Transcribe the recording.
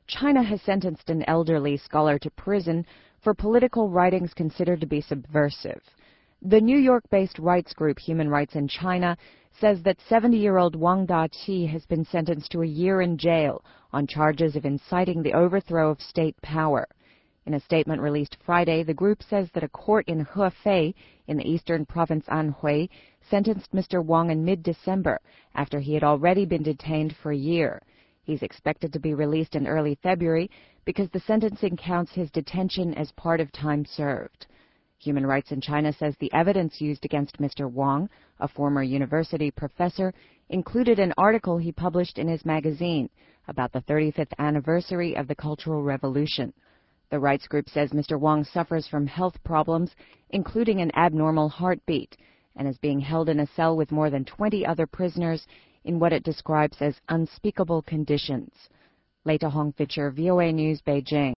China has sentenced an elderly scholar to prison for political writings considered to be subversive. The New York-based rights group Human Rights in China says that 70-year-old Wang Daqi has been sentenced to a year in jail on charges of inciting the overthrow of state power. In a statement released Friday, the group says that a court in Hefei, in the eastern province Anhui, sentenced Mr. Wang in mid-December after he had already been detained for a year. He's expected to be released in early February because the sentencing counts his detention as part of time served. Human Rights in China says the evidence used against Mr. Wang, a former university professor, included an article he published in his magazine about the 35th anniversary of the Cultural Revolution. The rights group says Mr. Wang suffers from health problems, including an abnormal heartbeat, and is being held in a cell with more than 20 other prisoners in what it describes as unspeakable conditions. Leta Hong Fisher, VOA News, Beijing.